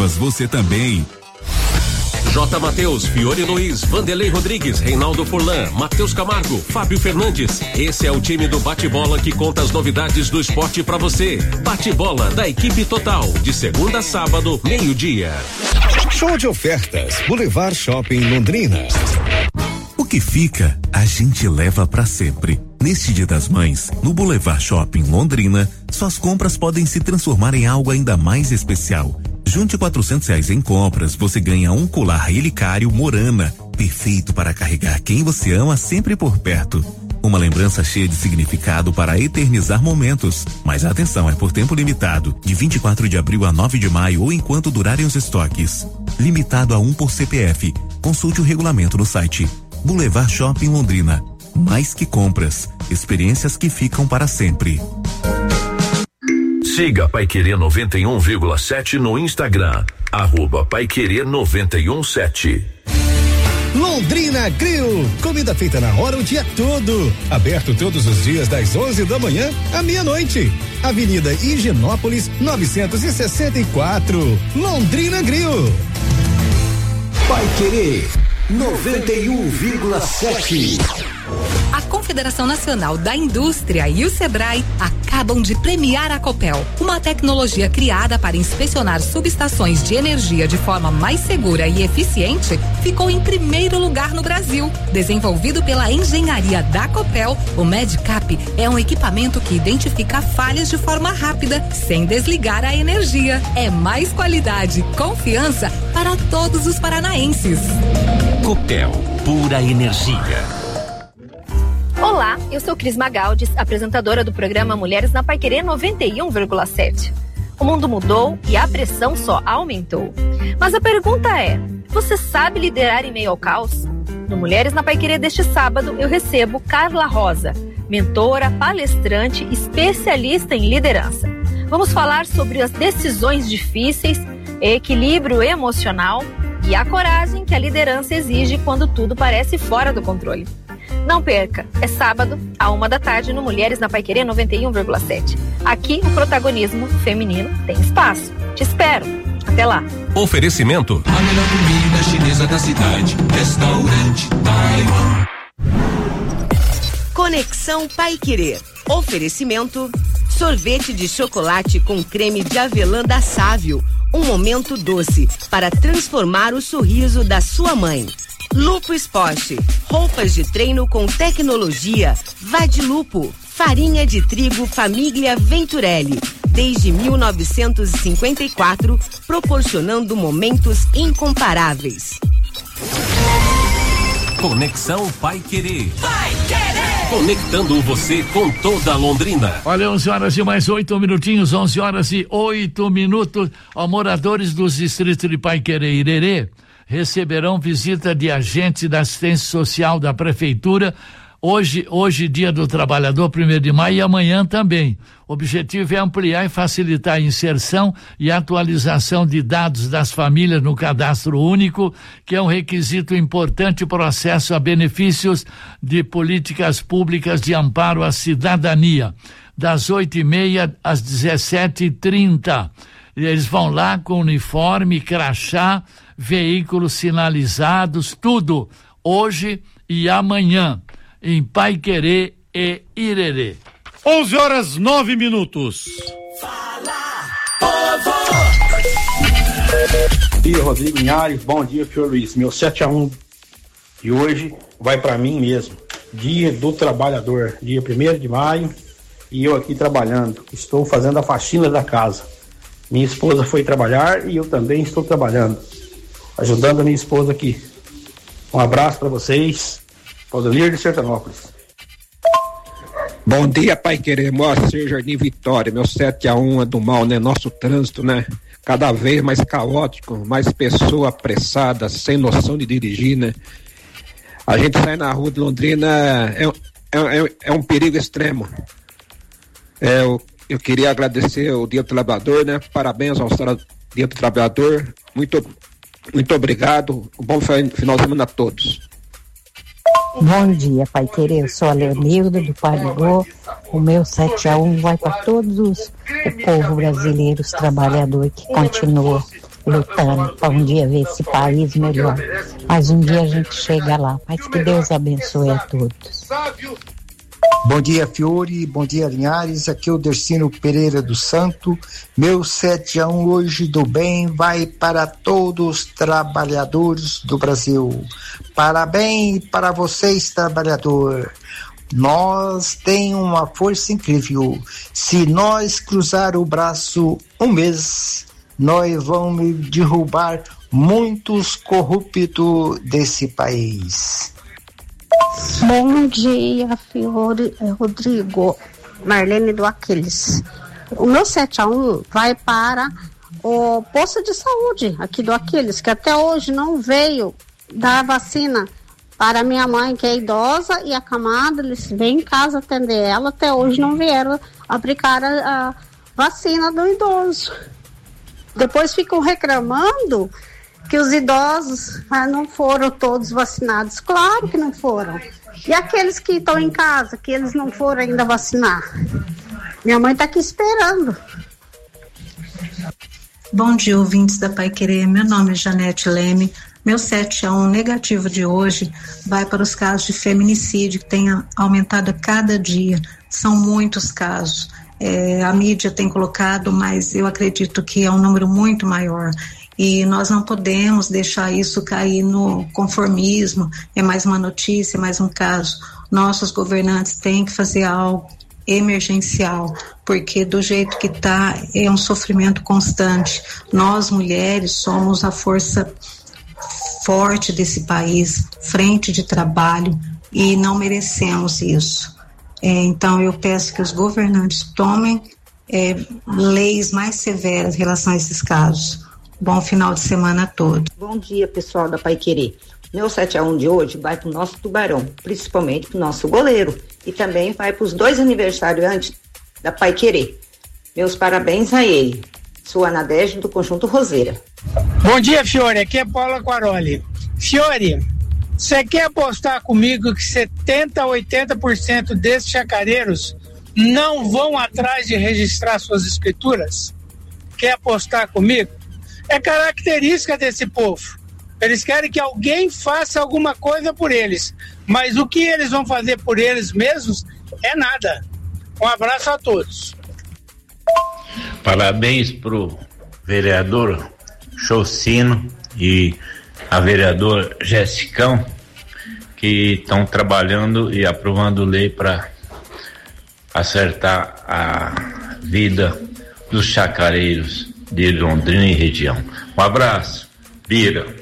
reservas você também. J. Mateus, Fiore Luiz, Vanderlei Rodrigues, Reinaldo Furlan, Matheus Camargo, Fábio Fernandes. Esse é o time do Bate-Bola que conta as novidades do esporte pra você. Bate-Bola da equipe total, de segunda a sábado, meio-dia. Show de ofertas, Boulevard Shopping Londrina. O que fica, a gente leva pra sempre. Neste Dia das Mães, no Boulevard Shopping Londrina, suas compras podem se transformar em algo ainda mais especial. Junte R$400 em compras, você ganha um colar relicário Morana, perfeito para carregar quem você ama sempre por perto. Uma lembrança cheia de significado para eternizar momentos. Mas atenção, é por tempo limitado, de 24 de abril a 9 de maio ou enquanto durarem os estoques. Limitado a 1 por CPF. Consulte o regulamento no site. Boulevard Shopping Londrina. Mais que compras, experiências que ficam para sempre. Siga Paiquerê 91,7 no Instagram, @Paiquerê917. Londrina Grill, comida feita na hora o dia todo. Aberto todos os dias das 11 da manhã à meia-noite. Avenida Higienópolis 964. Londrina Grill. Paiquerê 91,7. A Confederação Nacional da Indústria e o Sebrae acabam de premiar a Copel, uma tecnologia criada para inspecionar subestações de energia de forma mais segura e eficiente, ficou em primeiro lugar no Brasil. Desenvolvido pela engenharia da Copel, o MedCap é um equipamento que identifica falhas de forma rápida, sem desligar a energia. É mais qualidade, confiança para todos os paranaenses. Copel, pura energia. Olá, eu sou Cris Magaldi, apresentadora do programa Mulheres na Paiquerê 91,7. O mundo mudou e a pressão só aumentou. Mas a pergunta é, você sabe liderar em meio ao caos? No Mulheres na Paiquerê deste sábado, eu recebo Carla Rosa, mentora, palestrante, especialista em liderança. Vamos falar sobre as decisões difíceis, equilíbrio emocional e a coragem que a liderança exige quando tudo parece fora do controle. Não perca, é sábado, à 13h, no Mulheres na Paiquerê 91,7. Aqui o protagonismo feminino tem espaço. Te espero. Até lá. Oferecimento. A melhor comida chinesa da cidade. Restaurante Taiwan. Conexão Paiquerê. Oferecimento. Sorvete de chocolate com creme de avelã da Sávio. Um momento doce para transformar o sorriso da sua mãe. Lupo Esporte, roupas de treino com tecnologia. Vá de Lupo, farinha de trigo Família Venturelli. Desde 1954, proporcionando momentos incomparáveis. Conexão Paiquerê. Conectando você com toda a Londrina. Olha, 11 horas e mais 8 minutinhos, 11 horas e 8 minutos. Ó, moradores dos distritos de Paiquerê e Irerê receberão visita de agentes da assistência social da prefeitura hoje dia do trabalhador, 1º de maio, e amanhã também. O objetivo é ampliar e facilitar a inserção e atualização de dados das famílias no cadastro único, que é um requisito importante para o acesso a benefícios de políticas públicas de amparo à cidadania, das 8h30 às 17h30. Eles vão lá com uniforme, crachá, veículos sinalizados, tudo, hoje e amanhã, em Paiquerê e Irerê. 11 horas 9 minutos. Fala, povo! Dia Rodrigo Linhares, bom dia, Fiore Luiz. Meu 7-1 de hoje vai para mim mesmo. Dia do Trabalhador, dia 1º de maio, e eu aqui trabalhando. Estou fazendo a faxina da casa. Minha esposa foi trabalhar e eu também estou trabalhando, ajudando a minha esposa aqui. Um abraço para vocês. Claudemir de Sertanópolis. Bom dia, Paiquerê, Moacir Jardim Vitória. Meu 7-1 é do mal, né? Nosso trânsito, né? Cada vez mais caótico, mais pessoa apressada, sem noção de dirigir, né? A gente sai na rua de Londrina, é um perigo extremo. Eu queria agradecer o Dia do Trabalhador, né? Parabéns ao Dia do Trabalhador. Muito obrigado. Um bom final de semana a todos. Bom dia, Paiquerê. Eu sou a Leonilda do Parigô. O meu 7-1 vai para todos o povo brasileiro, os trabalhadores que continua lutando para um dia ver esse país melhor. Mas um dia a gente chega lá. Mas que Deus abençoe a todos. Bom dia, Fiore. Bom dia, Linhares. Aqui é o Dercino Pereira do Santo. Meu 7-1 hoje do bem vai para todos os trabalhadores do Brasil. Parabéns para vocês, trabalhador. Nós temos uma força incrível. Se nós cruzar o braço um mês, nós vamos derrubar muitos corruptos desse país. Bom dia, Fiore, Rodrigo, Marlene do Aquiles. O meu 7-1 vai para o posto de saúde aqui do Aquiles, que até hoje não veio dar vacina para minha mãe, que é idosa e acamada. Eles vêm em casa atender ela, até hoje não vieram aplicar a vacina do idoso. Depois ficam reclamando que os idosos não foram todos vacinados. Claro que não foram. E aqueles que estão em casa, que eles não foram ainda vacinar? Minha mãe está aqui esperando. Bom dia, ouvintes da Paiquerê. Meu nome é Janete Leme. Meu 7-1 negativo de hoje vai para os casos de feminicídio, que tem aumentado a cada dia. São muitos casos. A mídia tem colocado, mas eu acredito que é um número muito maior. E nós não podemos deixar isso cair no conformismo, é mais uma notícia, é mais um caso. Nossos governantes têm que fazer algo emergencial, porque do jeito que está é um sofrimento constante. Nós, mulheres, somos a força forte desse país, frente de trabalho, e não merecemos isso. Então eu peço que os governantes tomem leis mais severas em relação a esses casos. Bom final de semana a todos. Bom dia, pessoal da Paiquerê. Meu 7-1 de hoje vai para o nosso Tubarão, principalmente para o nosso goleiro, e também vai para os 2 aniversariantes da Paiquerê. Meus parabéns a ele. Sou a Nadege do Conjunto Roseira. Bom dia, Fiore. Aqui é Paula Quaroli. Fiore, você quer apostar comigo que 70% a 80% desses chacareiros não vão atrás de registrar suas escrituras? Quer apostar comigo? É característica desse povo. Eles querem que alguém faça alguma coisa por eles, mas o que eles vão fazer por eles mesmos é nada. Um abraço a todos. Parabéns pro vereador Chocino e a vereadora Jessicão, que estão trabalhando e aprovando lei para acertar a vida dos chacareiros de Londrina e região. Um abraço, Bira.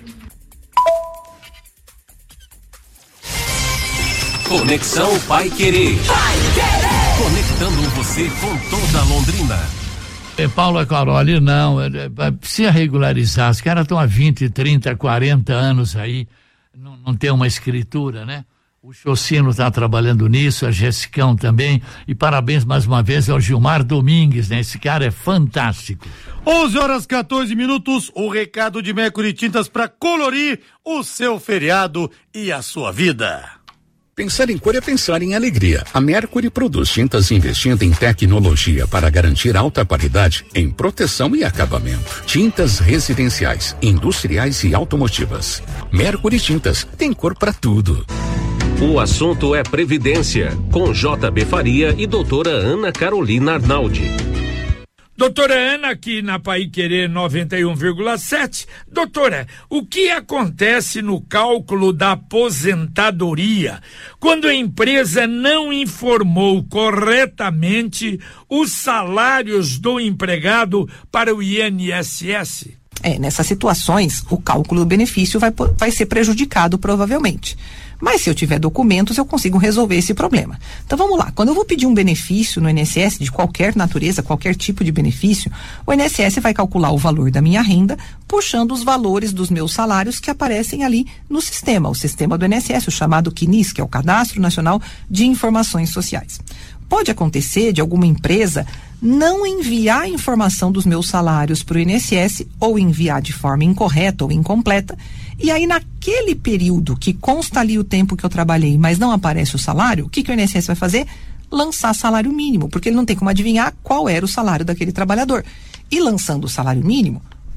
Conexão Paiquerê. Conectando você com toda Londrina. Paula Caroli, não, precisa regularizar. Os caras estão há 20, 30, 40 anos aí, não tem uma escritura, né? O Chocino está trabalhando nisso, a Jessicão também, e parabéns mais uma vez ao Gilmar Domingues, né? Esse cara é fantástico. 11h14, o recado de Mercury Tintas para colorir o seu feriado e a sua vida. Pensar em cor é pensar em alegria. A Mercury produz tintas investindo em tecnologia para garantir alta qualidade em proteção e acabamento. Tintas residenciais, industriais e automotivas. Mercury Tintas tem cor para tudo. O assunto é Previdência, com JB Faria e doutora Ana Carolina Arnaldi. Doutora Ana, aqui na Paiquerê 91,7. Doutora, o que acontece no cálculo da aposentadoria quando a empresa não informou corretamente os salários do empregado para o INSS? Nessas situações, o cálculo do benefício vai ser prejudicado provavelmente. Mas se eu tiver documentos, eu consigo resolver esse problema. Então vamos lá, quando eu vou pedir um benefício no INSS, de qualquer natureza, qualquer tipo de benefício, o INSS vai calcular o valor da minha renda, puxando os valores dos meus salários que aparecem ali no sistema, o sistema do INSS, o chamado CNIS, que é o Cadastro Nacional de Informações Sociais. Pode acontecer de alguma empresa não enviar a informação dos meus salários para o INSS ou enviar de forma incorreta ou incompleta, e aí naquele período que consta ali o tempo que eu trabalhei, mas não aparece o salário, o que o INSS vai fazer? Lançar salário mínimo, porque ele não tem como adivinhar qual era o salário daquele trabalhador. E lançando o salário mínimo,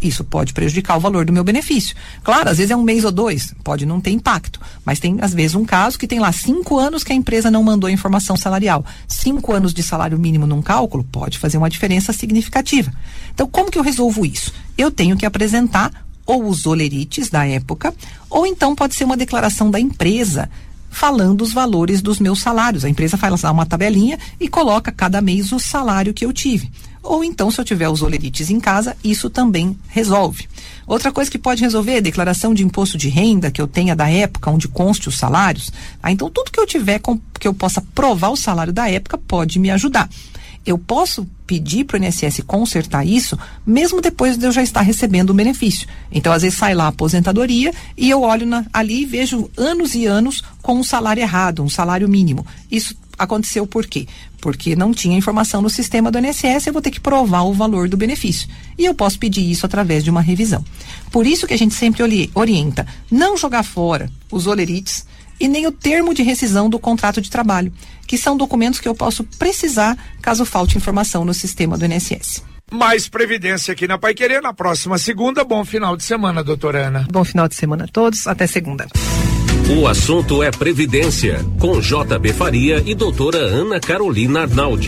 isso pode prejudicar o valor do meu benefício. Claro, às vezes é um mês ou 2, pode não ter impacto, mas tem às vezes um caso que tem lá 5 anos que a empresa não mandou a informação salarial. 5 anos de salário mínimo num cálculo pode fazer uma diferença significativa. Então, como que eu resolvo isso? Eu tenho que apresentar ou os olerites da época, ou então pode ser uma declaração da empresa falando os valores dos meus salários. A empresa faz lá uma tabelinha e coloca cada mês o salário que eu tive. Ou então, se eu tiver os olerites em casa, isso também resolve. Outra coisa que pode resolver é a declaração de imposto de renda que eu tenha da época onde conste os salários. Então, tudo que eu tiver que eu possa provar o salário da época pode me ajudar. Eu posso pedir para o INSS consertar isso, mesmo depois de eu já estar recebendo o benefício. Então, às vezes, sai lá a aposentadoria e eu olho ali e vejo anos e anos com um salário errado, um salário mínimo. Isso aconteceu por quê? Porque não tinha informação no sistema do INSS, eu vou ter que provar o valor do benefício. E eu posso pedir isso através de uma revisão. Por isso que a gente sempre orienta, não jogar fora os olerites e nem o termo de rescisão do contrato de trabalho, que são documentos que eu posso precisar caso falte informação no sistema do INSS. Mais Previdência aqui na Paiquerê na próxima segunda. Bom final de semana, doutora Ana. Bom final de semana a todos, até segunda. O assunto é Previdência, com JB Faria e doutora Ana Carolina Arnaldi.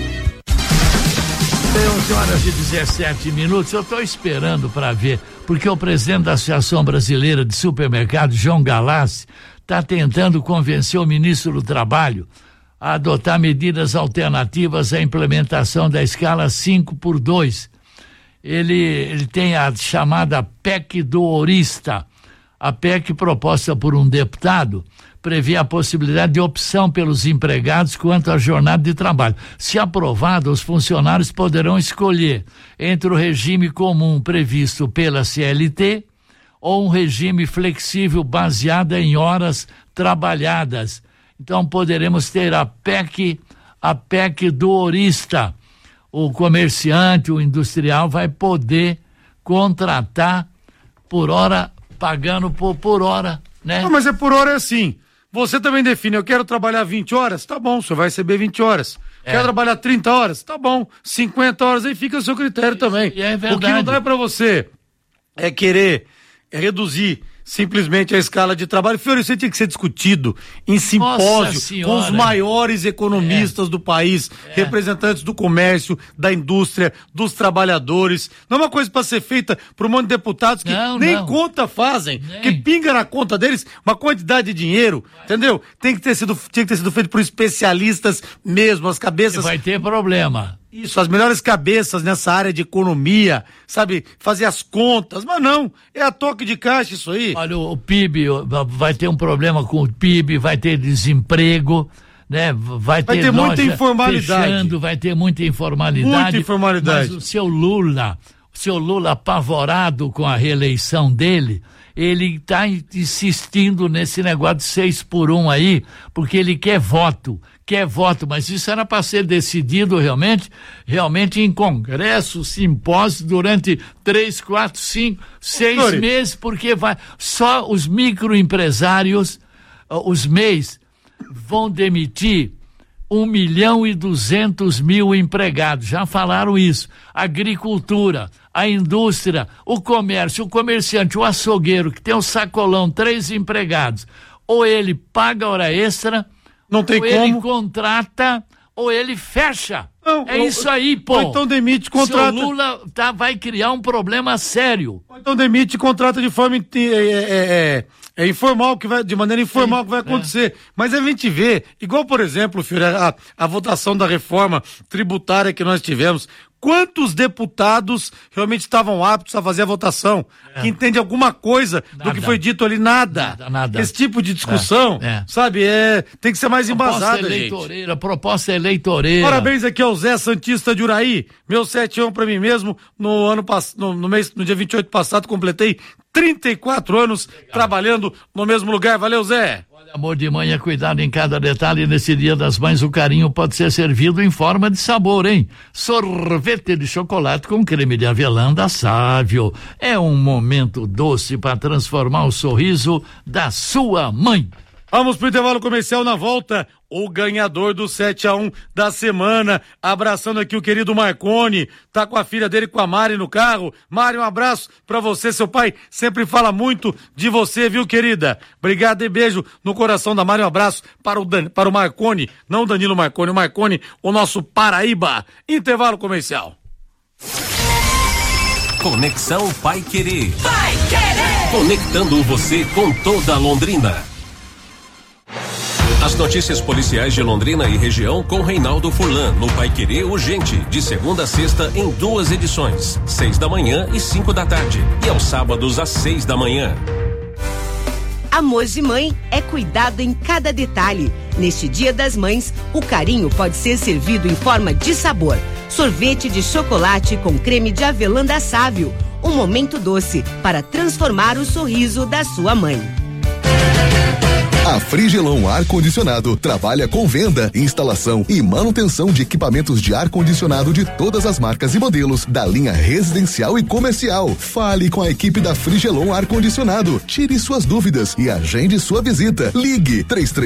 11h17. Eu estou esperando para ver, porque o presidente da Associação Brasileira de Supermercados, João Galassi, está tentando convencer o ministro do Trabalho a adotar medidas alternativas à implementação da escala 5x2. Ele tem a chamada PEC do Horista. A PEC proposta por um deputado prevê a possibilidade de opção pelos empregados quanto à jornada de trabalho. Se aprovado, os funcionários poderão escolher entre o regime comum previsto pela CLT ou um regime flexível baseado em horas trabalhadas. Então poderemos ter a PEC do Horista. O comerciante, o industrial vai poder contratar por hora, pagando por hora, né? Não, mas é por hora assim. Você também define, eu quero trabalhar 20 horas, tá bom, você vai receber 20 horas. Quer trabalhar 30 horas, tá bom, 50 horas, aí fica o seu critério também. É verdade. O que não dá pra você é querer reduzir simplesmente a escala de trabalho. Fiore, isso tinha que ser discutido em simpósio com os maiores economistas do país, representantes do comércio, da indústria, dos trabalhadores. Não é uma coisa para ser feita por um monte de deputados que nem conta fazem, que pinga na conta deles uma quantidade de dinheiro, entendeu? Tinha que ter sido feito por especialistas mesmo, as cabeças. Vai ter problema. Isso, as melhores cabeças nessa área de economia, sabe, fazer as contas, mas não, é a toque de caixa isso aí. Olha, o PIB, vai ter um problema com o PIB, vai ter desemprego, né? Vai ter muita informalidade. Fechando, vai ter muita informalidade. Muita informalidade. Mas o seu Lula apavorado com a reeleição dele, ele está insistindo nesse negócio de 6x1 aí, porque ele quer voto, mas isso era para ser decidido realmente em congresso, simpósio, durante 3, 4, 5, 6 meses, porque só os microempresários, os MEIs, vão demitir 1.200.000 empregados, já falaram isso. Agricultura, a indústria, o comércio, o comerciante, o açougueiro, que tem um sacolão, 3 empregados, ou ele paga hora extra, não tem ou como. ele contrata, ou ele fecha. Não, isso aí, pô. Ou então demite, contrata. O Lula vai criar um problema sério. Ou então demite, contrata de forma informal, de maneira informal que vai acontecer. Mas a gente vê, igual, por exemplo, Fiore, a votação da reforma tributária que nós tivemos. Quantos deputados realmente estavam aptos a fazer a votação? Que entende alguma coisa do que foi dito ali? Nada. Esse tipo de discussão, sabe, tem que ser mais embasada, gente. Proposta eleitoreira. Parabéns aqui ao Zé Santista de Uraí. Meu 7-1 pra mim mesmo. No dia 28 passado, completei 34 anos trabalhando no mesmo lugar. Valeu, Zé. Amor de mãe é cuidado em cada detalhe. Nesse Dia das Mães, o carinho pode ser servido em forma de sabor, hein? Sorvete de chocolate com creme de avelã da Sávio. É um momento doce para transformar o sorriso da sua mãe. Vamos pro intervalo comercial. Na volta, o ganhador do 7-1 da semana, abraçando aqui o querido Marconi, tá com a filha dele, com a Mari no carro. Mari, um abraço pra você, seu pai sempre fala muito de você, viu, querida? Obrigado e beijo no coração da Mari, um abraço para o Marconi, não o Danilo Marconi, o Marconi, o nosso Paraíba. Intervalo comercial. Conexão Paiquerê. Conectando você com toda Londrina. As notícias policiais de Londrina e região com Reinaldo Furlan, no Paiquerê Urgente, de segunda a sexta em 2 edições, 6 da manhã e 5 da tarde, e aos sábados às 6 da manhã. Amor de mãe é cuidado em cada detalhe. Neste Dia das Mães, o carinho pode ser servido em forma de sabor. Sorvete de chocolate com creme de avelã da Sávio. Um momento doce para transformar o sorriso da sua mãe. A Frigelon Ar-Condicionado trabalha com venda, instalação e manutenção de equipamentos de ar-condicionado de todas as marcas e modelos da linha residencial e comercial. Fale com a equipe da Frigelon Ar-Condicionado. Tire suas dúvidas e agende sua visita. Ligue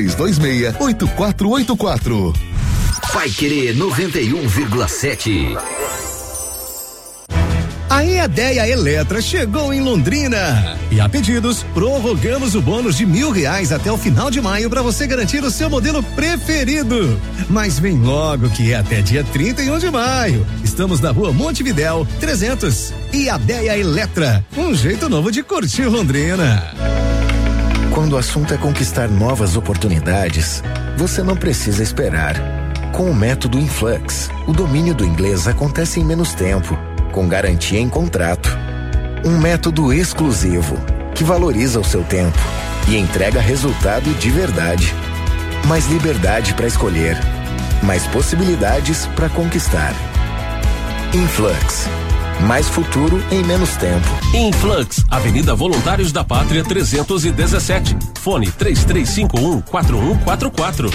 3326-8484. Paiquerê 91,7. A EADEA Eletra chegou em Londrina. E a pedidos, prorrogamos o bônus de R$1.000 até o final de maio para você garantir o seu modelo preferido. Mas vem logo que é até dia 31 de maio. Estamos na rua Montevidéu, 300. EADEA Eletra, um jeito novo de curtir Londrina. Quando o assunto é conquistar novas oportunidades, você não precisa esperar. Com o método Influx, o domínio do inglês acontece em menos tempo, com garantia em contrato. Um método exclusivo, que valoriza o seu tempo e entrega resultado de verdade. Mais liberdade para escolher, mais possibilidades para conquistar. Influx. Mais futuro em menos tempo. Influx, Avenida Voluntários da Pátria 317. Fone 3351-4144.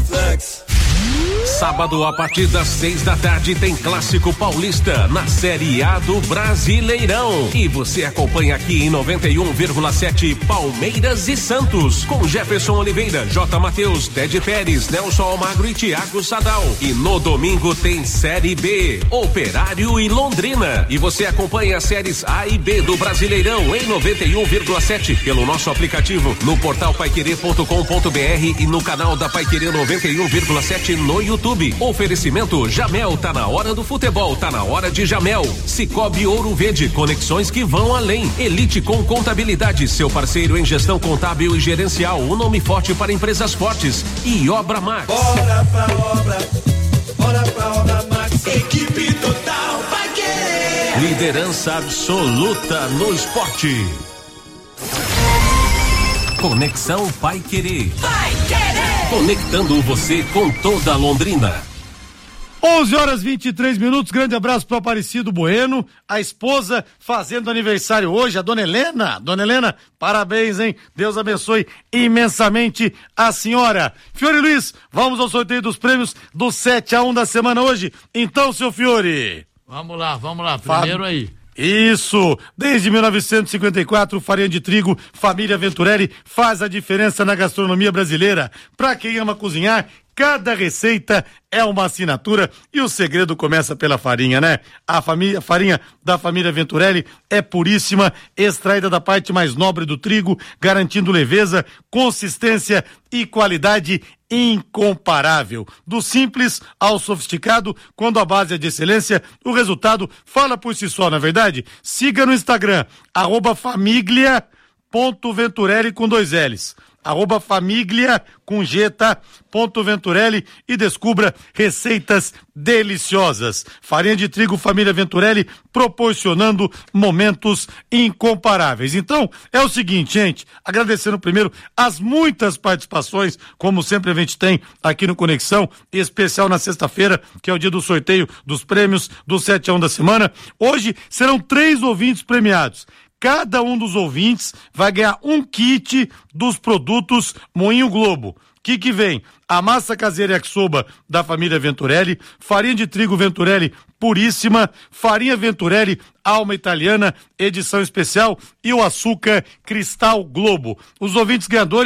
Sábado, a partir das 6 da tarde, tem Clássico Paulista na Série A do Brasileirão. E você acompanha aqui em 91,7 Palmeiras e Santos, com Jefferson Oliveira, J. Matheus, Ted Pérez, Nelson Almagro e Thiago Sadal. E no domingo tem Série B, Operário e Londrina. E você acompanha as séries A e B do Brasileirão em 91,7 pelo nosso aplicativo, no portal paiquerê.com.br e no canal da Paiquerê 91,7 no YouTube. Oferecimento Jamel, tá na hora do futebol, tá na hora de Jamel. Cicobi Ouro Verde, conexões que vão além. Elite com Contabilidade, seu parceiro em gestão contábil e gerencial, um nome forte para empresas fortes. E Obra Max. Bora pra Obra Max, equipe total vai querer. Liderança absoluta no esporte. Conexão Paiquerê. Conectando você com toda Londrina. 11h23. Grande abraço pro Aparecido Bueno, a esposa fazendo aniversário hoje, a Dona Helena. Dona Helena, parabéns, hein? Deus abençoe imensamente a senhora. Fiore Luiz, vamos ao sorteio dos prêmios do 7-1 da semana hoje. Então, seu Fiore. Vamos lá. Primeiro aí. Isso, desde 1954, farinha de trigo, família Venturelli faz a diferença na gastronomia brasileira. Pra quem ama cozinhar, cada receita é uma assinatura e o segredo começa pela farinha, né? A farinha da família Venturelli é puríssima, extraída da parte mais nobre do trigo, garantindo leveza, consistência e qualidade incomparável. Do simples ao sofisticado, quando a base é de excelência, o resultado fala por si só, não é verdade? Siga no Instagram, @famiglia.venturelli com 2 L's. @famiglia com G, tá? Venturelli, e descubra receitas deliciosas. Farinha de trigo família Venturelli, proporcionando momentos incomparáveis. Então, é o seguinte, gente, agradecendo primeiro as muitas participações, como sempre a gente tem aqui no Conexão, em especial na sexta-feira, que é o dia do sorteio dos prêmios do 7-1 da semana. Hoje serão 3 ouvintes premiados. Cada um dos ouvintes vai ganhar um kit dos produtos Moinho Globo. Que vem? A massa caseira yakisoba da família Venturelli, farinha de trigo Venturelli puríssima, farinha Venturelli alma italiana, edição especial, e o açúcar Cristal Globo. Os ouvintes ganhadores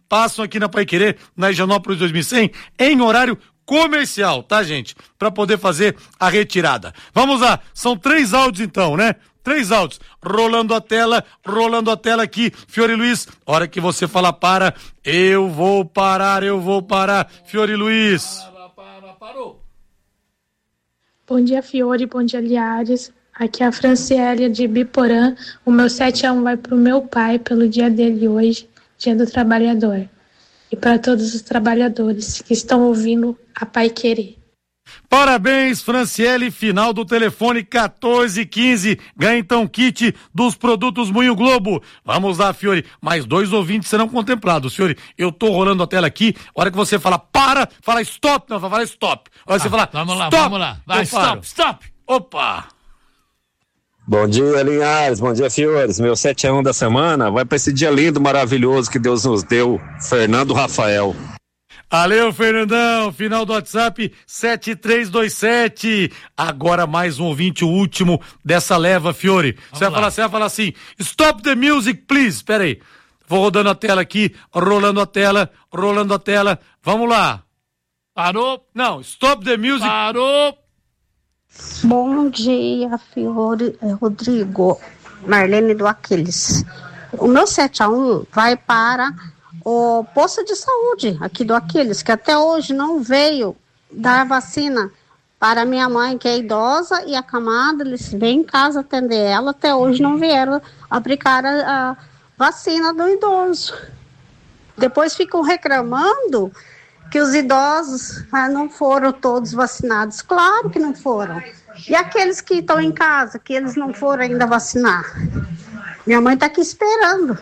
passam aqui na Paiquerê, na Higienópolis 2100, em horário comercial, tá, gente? Pra poder fazer a retirada. Vamos lá, são 3 áudios então, né? 3 áudios, rolando a tela aqui, Fiore Luiz, hora que você fala para, eu vou parar, Fiore Luiz. Parou. Bom dia, Fiore, bom dia, Linhares, aqui é a Franciélia de Biporã, o meu 7-1 vai pro meu pai, pelo dia dele hoje, dia do trabalhador, e para todos os trabalhadores que estão ouvindo a Paiquerê. Parabéns, Franciele, final do telefone 1415. Ganha então kit dos produtos Moinho Globo. Vamos lá, Fiore. Mais 2 ouvintes serão contemplados, Fiore. Eu tô rolando a tela aqui. A hora que você fala para, fala stop. Não, fala stop. A hora que você fala vamos lá, stop, vamos lá. Vai, stop. Opa! Bom dia, Linhares. Bom dia, Fiores. Meu 7-1 da semana vai para esse dia lindo, maravilhoso que Deus nos deu. Fernando Rafael. Valeu, Fernandão, final do WhatsApp 7327. Agora mais um ouvinte, o último dessa leva, Fiore. Você vai falar assim, stop the music, please. Pera aí, vou rodando a tela aqui, rolando a tela. Vamos lá. Parou? Não, stop the music. Parou. Bom dia, Fiore, Rodrigo, Marlene do Aquiles. O meu 7-1 vai para o posto de saúde aqui do Aquiles, que até hoje não veio dar vacina para minha mãe, que é idosa e acamada. Eles vêm em casa atender ela, até hoje não vieram aplicar a vacina do idoso. Depois ficam reclamando que os idosos não foram todos vacinados. Claro que não foram. E aqueles que estão em casa, que eles não foram ainda vacinar? Minha mãe está aqui esperando.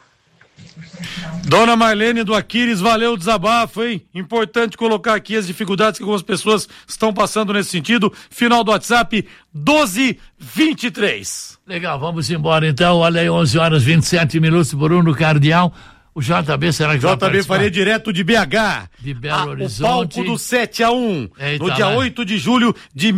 Dona Marlene do Aquiles, valeu o desabafo, hein? Importante colocar aqui as dificuldades que algumas pessoas estão passando nesse sentido. Final do WhatsApp 1223. Legal, vamos embora então. Olha aí, 11h27 Bruno Cardial. O JB, será que vai JB faria direto de BH. De Belo Horizonte. O palco do 7-1. Eita, no dia 8 de julho de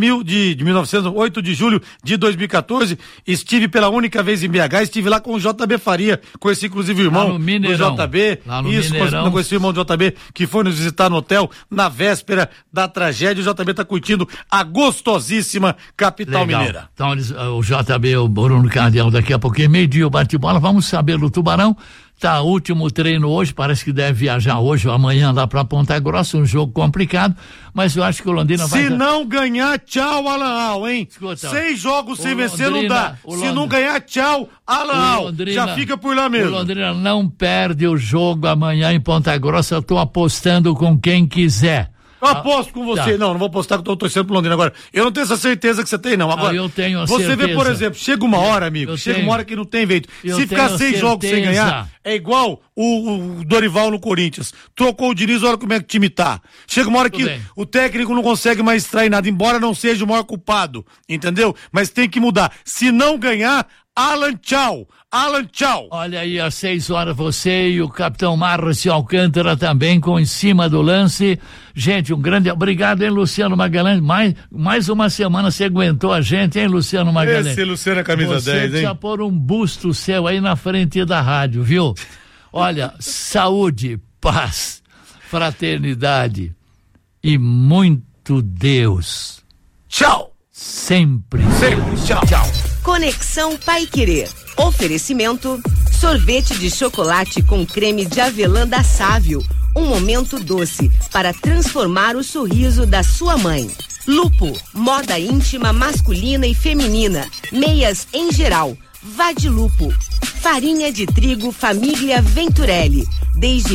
8 de julho de 2014. Estive pela única vez em BH, estive lá com o JB Faria. Conheci inclusive o irmão do JB. Isso, conheci o irmão do JB que foi nos visitar no hotel na véspera da tragédia. O JB tá curtindo a gostosíssima capital mineira. Então, o JB, o Bruno Cardial, daqui a pouquinho, meio-dia, o bate-bola. Vamos saber do Tubarão. Tá, último treino hoje, parece que deve viajar hoje ou amanhã lá pra Ponta Grossa, um jogo complicado, mas eu acho que o Londrina vai... Se não ganhar, tchau, Alan Al, hein? Escuta, 6 jogos sem vencer não dá. Se não ganhar, tchau, Alan Al. Já fica por lá mesmo. O Londrina não perde o jogo amanhã em Ponta Grossa, eu tô apostando com quem quiser. Eu aposto com você. Tá. Não vou apostar que eu tô torcendo pro Londrina agora. Eu não tenho essa certeza que você tem, não. Agora, eu tenho a você certeza. Vê, por exemplo, chega uma hora, amigo, uma hora que não tem jeito. Se ficar 6 jogos sem ganhar, é igual o Dorival no Corinthians. Trocou o Diniz, olha como é que o time tá. Chega uma hora que o técnico não consegue mais extrair nada, embora não seja o maior culpado, entendeu? Mas tem que mudar. Se não ganhar, Alan, tchau. Olha aí, às 6 horas, você e o capitão Márcio Alcântara também em cima do lance. Gente, um grande obrigado, hein, Luciano Magalhães? Mais uma semana você aguentou a gente, hein, Luciano Magalhães? Esse Luciano é camisa 10, hein? Você precisa pôr um busto seu aí na frente da rádio, viu? Olha, saúde, paz, fraternidade e muito Deus. Tchau! Sempre. Tchau. Conexão Paiquerê. Oferecimento: sorvete de chocolate com creme de avelã da Sávio. Um momento doce para transformar o sorriso da sua mãe. Lupo, moda íntima masculina e feminina. Meias em geral. Vá de Lupo. Farinha de trigo Família Venturelli. Desde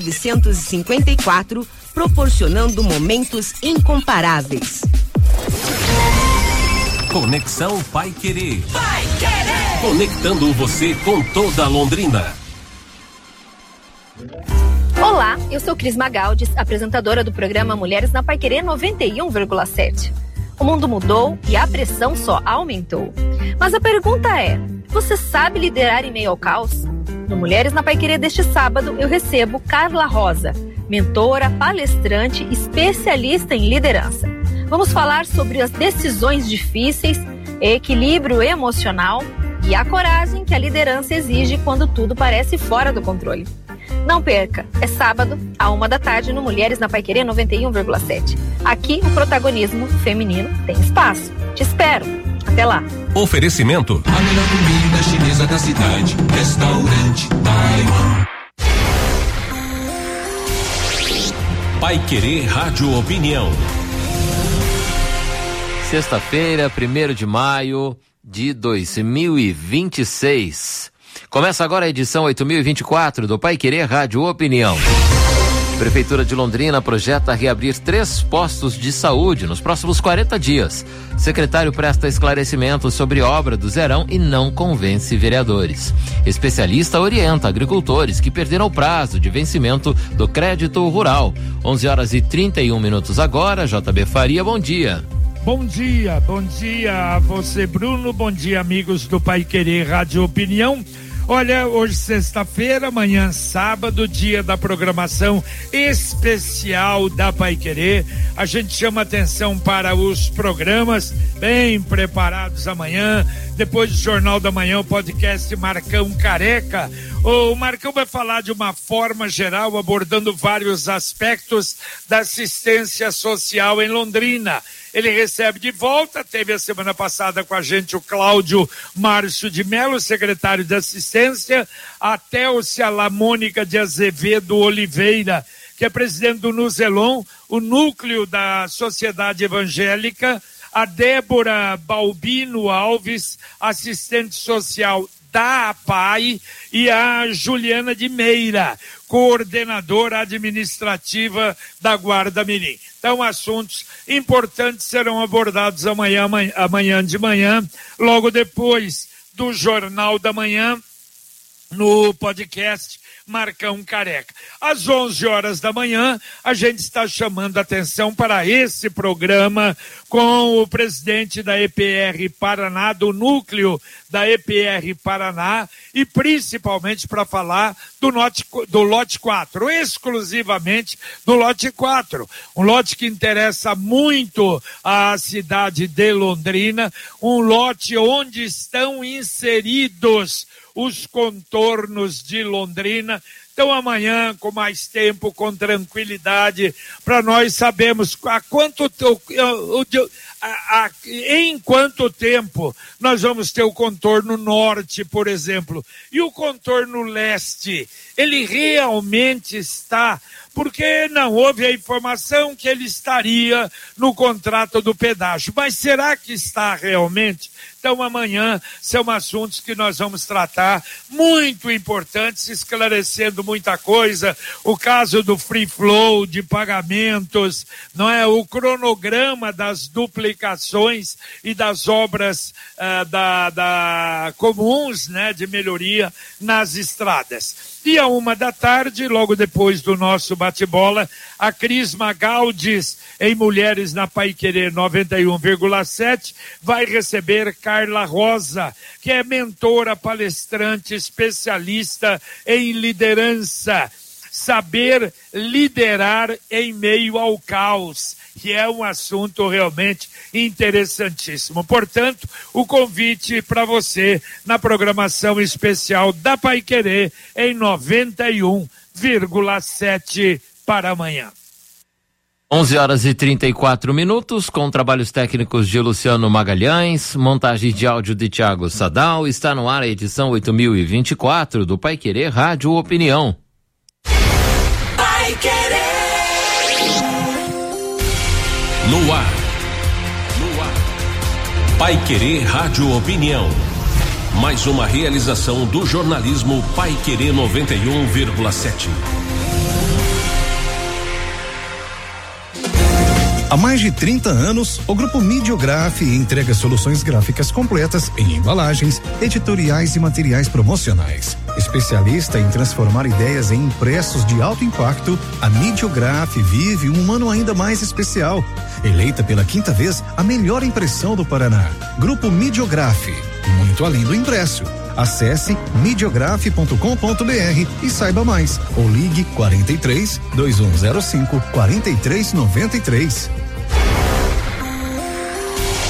1954, proporcionando momentos incomparáveis. Conexão Paiquerê. Conectando você com toda a Londrina. Olá, eu sou Cris Magaldes, apresentadora do programa Mulheres na Paiquerê 91,7. O mundo mudou e a pressão só aumentou. Mas a pergunta é, você sabe liderar em meio ao caos? No Mulheres na Paiquerê deste sábado, eu recebo Carla Rosa, mentora, palestrante, especialista em liderança. Vamos falar sobre as decisões difíceis, equilíbrio emocional e a coragem que a liderança exige quando tudo parece fora do controle. Não perca, é sábado, à 1h no Mulheres na Paiquerê 91,7. Aqui o protagonismo feminino tem espaço. Te espero. Até lá. Oferecimento. A melhor comida chinesa da cidade. Restaurante Taiwan. Paiquerê Rádio Opinião. Sexta-feira, 1º de maio de 2026. Começa agora a edição 8024 do Paiquerê Rádio Opinião. Prefeitura de Londrina projeta reabrir 3 postos de saúde nos próximos 40 dias. Secretário presta esclarecimentos sobre obra do Zerão e não convence vereadores. Especialista orienta agricultores que perderam o prazo de vencimento do crédito rural. 11h31 agora. JB Faria, bom dia. Bom dia a você, Bruno. Bom dia, amigos do Paiquerê Rádio Opinião. Olha, hoje sexta-feira, amanhã sábado, dia da programação especial da Paiquerê. A gente chama atenção para os programas bem preparados amanhã. Depois do Jornal da Manhã, o podcast Marcão Careca. O Marcão vai falar de uma forma geral, abordando vários aspectos da assistência social em Londrina. Ele recebe de volta, teve a semana passada com a gente o Cláudio Márcio de Mello, secretário de assistência, até o Cialá Mônica de Azevedo Oliveira, que é presidente do Nuzelon, o núcleo da Sociedade Evangélica, a Débora Balbino Alves, assistente social da APAI, e a Juliana de Meira, coordenadora administrativa da Guarda Mirim. Então, assuntos importantes serão abordados amanhã de manhã, logo depois do Jornal da Manhã, no podcast Marcão Careca. Às 11h, a gente está chamando atenção para esse programa com o presidente da EPR Paraná, do núcleo da EPR Paraná, e principalmente para falar do lote 4, exclusivamente do lote 4, um lote que interessa muito à cidade de Londrina, um lote onde estão inseridos os contornos de Londrina. Então amanhã, com mais tempo, com tranquilidade, para nós sabermos em quanto tempo nós vamos ter o contorno norte, por exemplo, e o contorno leste, ele realmente está, porque não houve a informação que ele estaria no contrato do pedágio, mas será que está realmente? Então amanhã são assuntos que nós vamos tratar, muito importantes, esclarecendo muita coisa, o caso do free flow de pagamentos, não é? O cronograma das duplicações e das obras comuns, né, de melhoria nas estradas. E à 13h, logo depois do nosso bate-bola, a Cris Magaldes, em Mulheres na Paiquerê 91,7, vai receber Carla Rosa, que é mentora, palestrante, especialista em liderança. Saber liderar em meio ao caos, que é um assunto realmente interessantíssimo. Portanto, o convite para você na programação especial da Paiquerê em 91,7 para amanhã. 11h34, com trabalhos técnicos de Luciano Magalhães, montagem de áudio de Thiago Sadal. Está no ar a edição 8024 do Paiquerê Rádio Opinião. No ar. Paiquerê Rádio Opinião. Mais uma realização do jornalismo Paiquerê 91,7. Há mais de 30 anos, o Grupo Midiograf entrega soluções gráficas completas em embalagens, editoriais e materiais promocionais. Especialista em transformar ideias em impressos de alto impacto, a Midiograf vive um ano ainda mais especial. Eleita pela 5ª vez a melhor impressão do Paraná. Grupo Midiograf, muito além do impresso. Acesse midiograf.com.br e saiba mais. Ou ligue 43 2105 4393.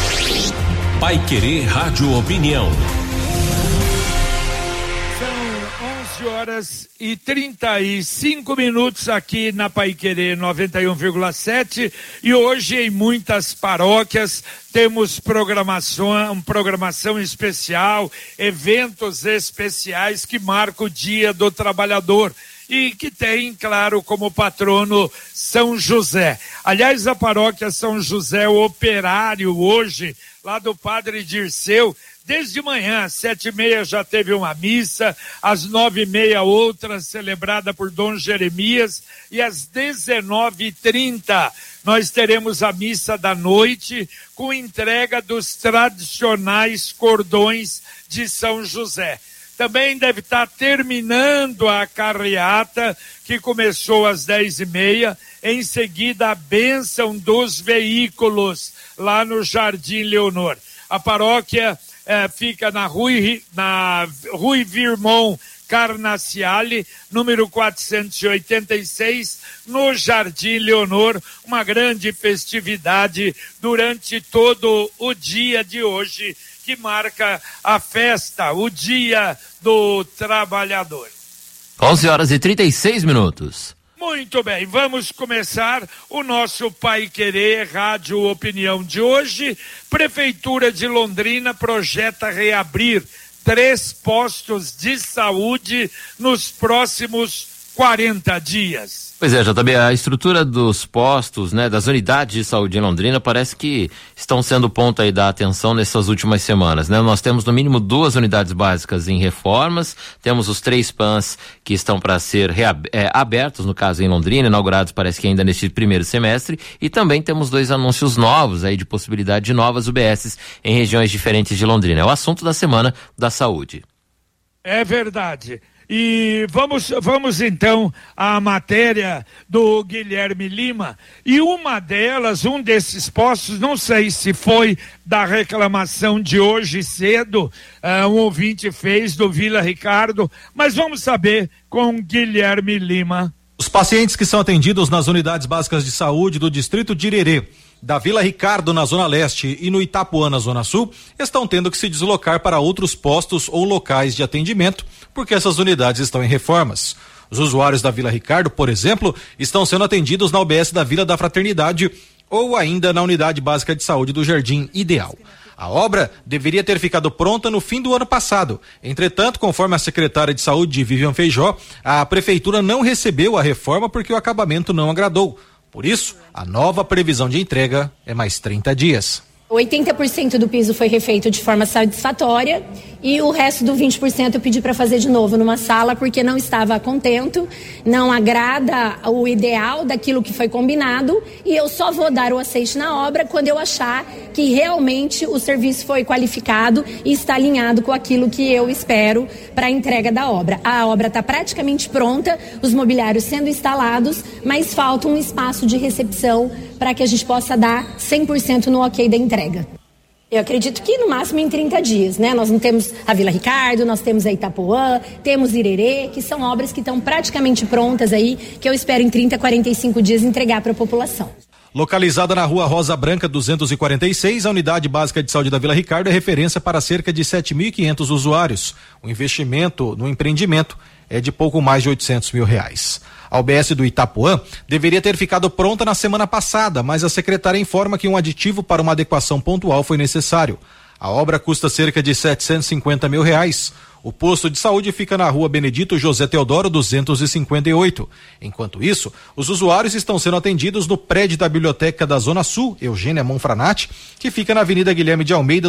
Paiquerê Rádio Opinião. 11h35 aqui na Paiquerê 91,7 e hoje em muitas paróquias temos programação especial, eventos especiais que marcam o Dia do Trabalhador e que tem, claro, como patrono São José. Aliás, a paróquia São José Operário hoje, lá do Padre Dirceu, desde manhã, às 7h30 já teve uma missa, às 9h30 outra celebrada por Dom Jeremias e às 19h30 nós teremos a missa da noite com entrega dos tradicionais cordões de São José. Também deve estar terminando a carreata que começou às 10h30, em seguida a bênção dos veículos lá no Jardim Leonor. A paróquia fica na Rui Virmão Carnaciale, número 486, no Jardim Leonor. Uma grande festividade durante todo o dia de hoje, que marca a festa, o Dia do Trabalhador. 11h36. Muito bem, vamos começar o nosso Paiquerê Rádio Opinião de hoje. Prefeitura de Londrina projeta reabrir 3 postos de saúde nos próximos 40 dias. Pois é, JB, a estrutura dos postos, né, das unidades de saúde em Londrina parece que estão sendo ponto aí da atenção nessas últimas semanas, né? Nós temos no mínimo 2 unidades básicas em reformas, temos os 3 PANs que estão para ser abertos, no caso em Londrina, inaugurados parece que ainda neste primeiro semestre, e também temos 2 anúncios novos aí de possibilidade de novas UBSs em regiões diferentes de Londrina. É o assunto da Semana da Saúde. É verdade. E vamos então à matéria do Guilherme Lima. E um desses postos, não sei se foi da reclamação de hoje cedo, um ouvinte fez do Vila Ricardo, mas vamos saber com Guilherme Lima. Os pacientes que são atendidos nas unidades básicas de saúde do distrito de Irerê, da Vila Ricardo na Zona Leste e no Itapuã na Zona Sul, estão tendo que se deslocar para outros postos ou locais de atendimento, porque essas unidades estão em reformas. Os usuários da Vila Ricardo, por exemplo, estão sendo atendidos na UBS da Vila da Fraternidade ou ainda na Unidade Básica de Saúde do Jardim Ideal. A obra deveria ter ficado pronta no fim do ano passado. Entretanto, conforme a secretária de Saúde, Vivian Feijó, a prefeitura não recebeu a reforma porque o acabamento não agradou. Por isso, a nova previsão de entrega é mais 30 dias. 80% do piso foi refeito de forma satisfatória e o resto do 20% eu pedi para fazer de novo numa sala porque não estava contento, não agrada o ideal daquilo que foi combinado e eu só vou dar o aceite na obra quando eu achar que realmente o serviço foi qualificado e está alinhado com aquilo que eu espero para a entrega da obra. A obra está praticamente pronta, os mobiliários sendo instalados, mas falta um espaço de recepção para que a gente possa dar 100% no ok da entrega. Eu acredito que no máximo em 30 dias, né? Nós não temos a Vila Ricardo, nós temos a Itapuã, temos Irerê, que são obras que estão praticamente prontas aí, que eu espero em 30 a 45 dias entregar para a população. Localizada na Rua Rosa Branca 246, a Unidade Básica de Saúde da Vila Ricardo é referência para cerca de 7.500 usuários. O investimento no empreendimento é de pouco mais de R$800 mil. A UBS do Itapuã deveria ter ficado pronta na semana passada, mas a secretária informa que um aditivo para uma adequação pontual foi necessário. A obra custa cerca de R$750 mil. O posto de saúde fica na Rua Benedito José Teodoro 258. Enquanto isso, os usuários estão sendo atendidos no prédio da Biblioteca da Zona Sul, Eugênia Monfranati, que fica na Avenida Guilherme de Almeida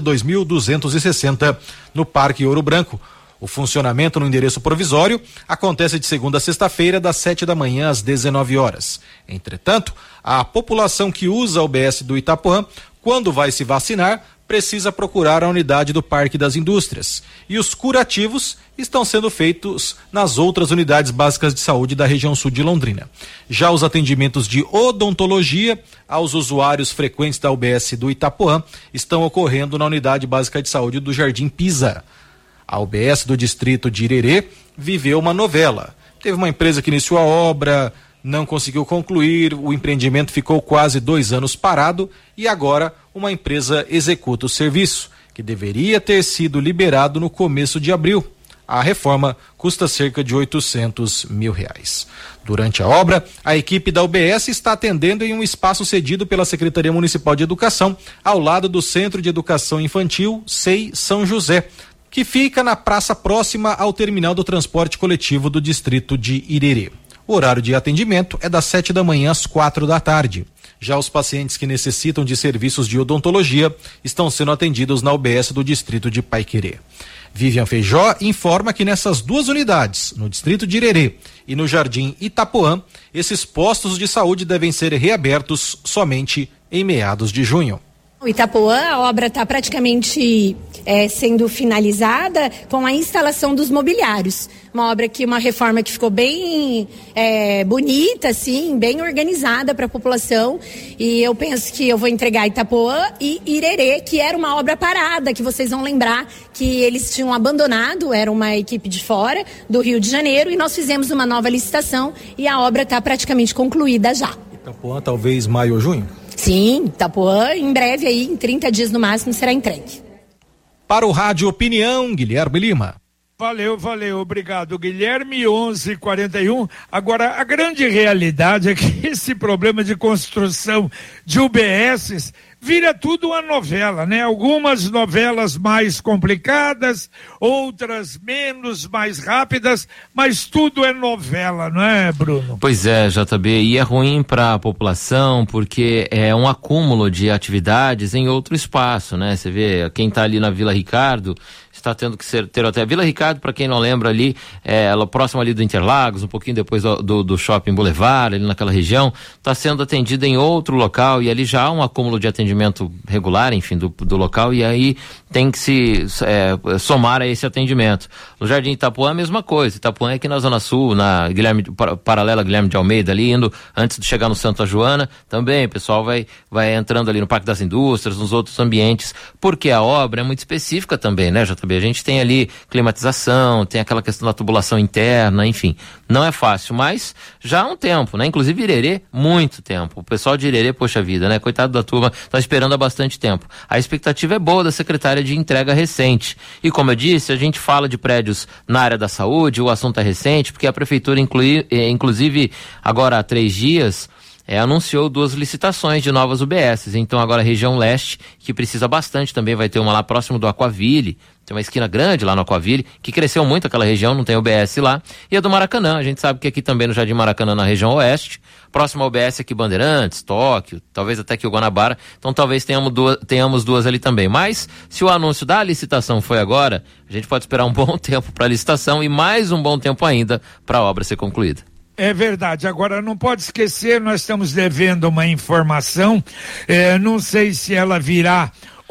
2260, no Parque Ouro Branco. O funcionamento no endereço provisório acontece de segunda a sexta-feira, das 7 da manhã às 19 horas. Entretanto, a população que usa a UBS do Itapuã, quando vai se vacinar, precisa procurar a unidade do Parque das Indústrias. E os curativos estão sendo feitos nas outras unidades básicas de saúde da região sul de Londrina. Já os atendimentos de odontologia aos usuários frequentes da UBS do Itapuã estão ocorrendo na unidade básica de saúde do Jardim Pisa. A UBS do distrito de Irerê viveu uma novela. Teve uma empresa que iniciou a obra, não conseguiu concluir, o empreendimento ficou quase 2 anos parado e agora uma empresa executa o serviço, que deveria ter sido liberado no começo de abril. A reforma custa cerca de R$800 mil. Durante a obra, a equipe da UBS está atendendo em um espaço cedido pela Secretaria Municipal de Educação, ao lado do Centro de Educação Infantil SEI São José, que fica na praça próxima ao terminal do transporte coletivo do distrito de Irerê. O horário de atendimento é das 7 da manhã às 4 da tarde. Já os pacientes que necessitam de serviços de odontologia estão sendo atendidos na UBS do distrito de Paiquerê. Vivian Feijó informa que nessas duas unidades, no distrito de Irerê e no Jardim Itapuã, esses postos de saúde devem ser reabertos somente em meados de junho. O Itapuã, a obra está praticamente sendo finalizada com a instalação dos mobiliários. Uma reforma que ficou bem bonita, assim, bem organizada para a população. E eu penso que eu vou entregar Itapuã e Irerê, que era uma obra parada, que vocês vão lembrar que eles tinham abandonado, era uma equipe de fora, do Rio de Janeiro, e nós fizemos uma nova licitação e a obra está praticamente concluída já. Itapuã, talvez maio ou junho? Sim, Itapuã, em breve aí, em 30 dias no máximo, será entregue. Para o Rádio Opinião, Guilherme Lima. Valeu, obrigado, Guilherme. 11:41. Agora, a grande realidade é que esse problema de construção de UBSs vira tudo uma novela, né? Algumas novelas mais complicadas, outras menos, mais rápidas, mas tudo é novela, não é, Bruno? Pois é, JB, e é ruim para a população porque é um acúmulo de atividades em outro espaço, né? Você vê, quem está ali na Vila Ricardo está tendo que ter até. Vila Ricardo, para quem não lembra, ali, ela próxima ali do Interlagos, um pouquinho depois do Shopping Boulevard, ali naquela região, está sendo atendida em outro local e ali já há um acúmulo de atendimento regular, enfim, do local, e aí tem que se somar a esse atendimento. No Jardim Itapuã, a mesma coisa. Itapuã é aqui na Zona Sul, na paralela Guilherme de Almeida, ali indo, antes de chegar no Santa Joana, também o pessoal vai entrando ali no Parque das Indústrias, nos outros ambientes, porque a obra é muito específica também, né, JB? A gente tem ali climatização, tem aquela questão da tubulação interna, enfim, não é fácil, mas já há um tempo, né? Inclusive Irerê, muito tempo. O pessoal de Irerê, poxa vida, né? Coitado da turma, tá esperando há bastante tempo. A expectativa é boa da secretária de entrega recente. E como eu disse, a gente fala de prédios na área da saúde, o assunto é recente, porque a prefeitura inclusive agora há 3 dias, anunciou 2 licitações de novas UBSs. Então agora a região leste, que precisa bastante, também vai ter uma lá próximo do Aquaville. Tem uma esquina grande lá no Aquaville, que cresceu muito aquela região, não tem UBS lá. E a do Maracanã, a gente sabe que aqui também no Jardim Maracanã, na região oeste, próximo ao UBS aqui Bandeirantes, Tóquio, talvez até aqui o Guanabara. Então talvez tenhamos duas ali também. Mas se o anúncio da licitação foi agora, a gente pode esperar um bom tempo para a licitação e mais um bom tempo ainda para a obra ser concluída. É verdade. Agora, não pode esquecer, nós estamos devendo uma informação, não sei se ela virá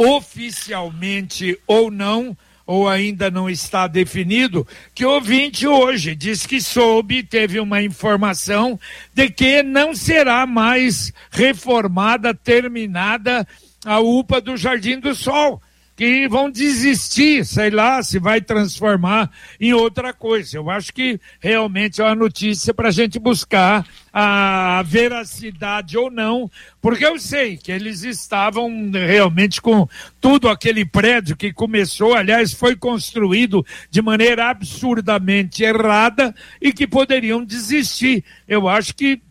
oficialmente ou não, ou ainda não está definido, que o ouvinte hoje diz que teve uma informação de que não será mais reformada, terminada a UPA do Jardim do Sol, que vão desistir, sei lá, se vai transformar em outra coisa. Eu acho que realmente é uma notícia para a gente buscar a veracidade ou não, porque eu sei que eles estavam realmente com tudo aquele prédio que começou, aliás, foi construído de maneira absurdamente errada e que poderiam desistir. Eu acho que